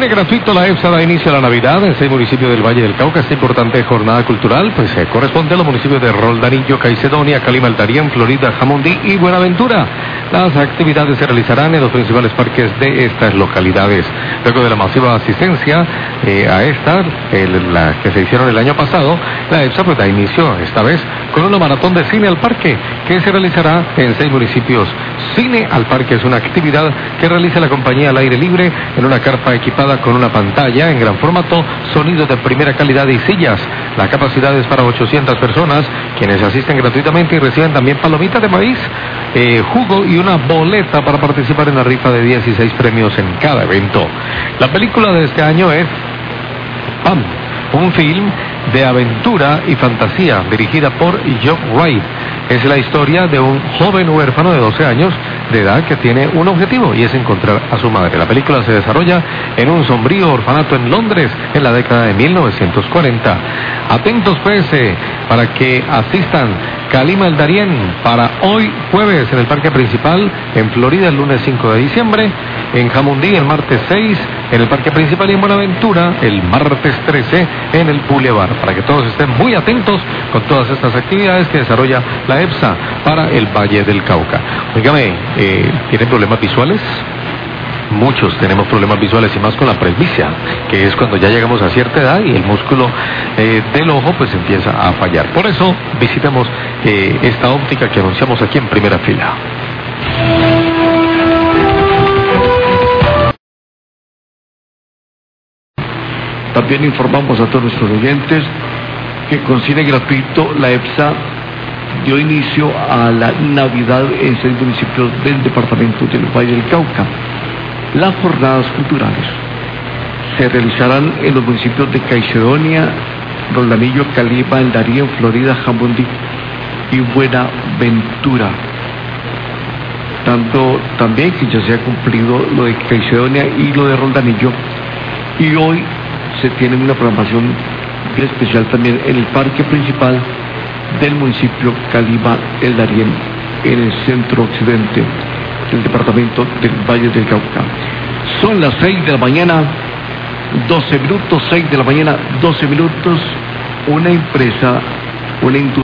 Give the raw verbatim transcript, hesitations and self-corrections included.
Cine gratuito, la EPSA da inicio a la Navidad en seis municipios del Valle del Cauca. Esta importante jornada cultural pues se corresponde a los municipios de Roldanillo, Caicedonia, Calima, El Darién, Florida, Jamundí y Buenaventura. Las actividades se realizarán en los principales parques de estas localidades. Luego de la masiva asistencia eh, a estas, el, la que se hicieron el año pasado, la EPSA pues da inicio esta vez con una maratón de cine al parque que se realizará en seis municipios. Cine al parque es una actividad que realiza la compañía al aire libre en una carpa equipada con una pantalla en gran formato, sonido de primera calidad y sillas. La capacidad es para ochocientas personas, quienes asisten gratuitamente y reciben también palomitas de maíz, eh, jugo y una boleta para participar en la rifa de dieciséis premios en cada evento. La película de este año es Pam, un film de aventura y fantasía dirigida por Joe Wright. Es la historia de un joven huérfano de doce años de edad que tiene un objetivo y es encontrar a su madre. La película se desarrolla en un sombrío orfanato en Londres en la década de mil novecientos cuarenta. Atentos pues eh, para que asistan Calima, El Darién para hoy jueves en el parque principal, en Florida el lunes cinco de diciembre, en Jamundí el martes seis en el parque principal y en Buenaventura el martes trece en el Boulevard, para que todos estén muy atentos con todas estas actividades que desarrolla la EPSA para el Valle del Cauca. Oígame, eh, ¿tienen problemas visuales? Muchos tenemos problemas visuales y más con la presbicia, que es cuando ya llegamos a cierta edad y el músculo eh, del ojo pues empieza a fallar. Por eso visitemos eh, esta óptica que anunciamos aquí en primera fila. También informamos a todos nuestros oyentes que con cine gratuito la EPSA dio inicio a la Navidad en seis municipios del departamento del Valle del Cauca. Las jornadas culturales se realizarán en los municipios de Caicedonia, Roldanillo, Calima, El Darién, Florida, Jamundí y Buenaventura. Tanto también que ya se ha cumplido lo de Caicedonia y lo de Roldanillo, y hoy se tiene una programación especial también en el parque principal del municipio Calima, El Darién, en el centro occidente del departamento del Valle del Cauca. Son las seis de la mañana, doce minutos, seis de la mañana, doce minutos. Una empresa, una industria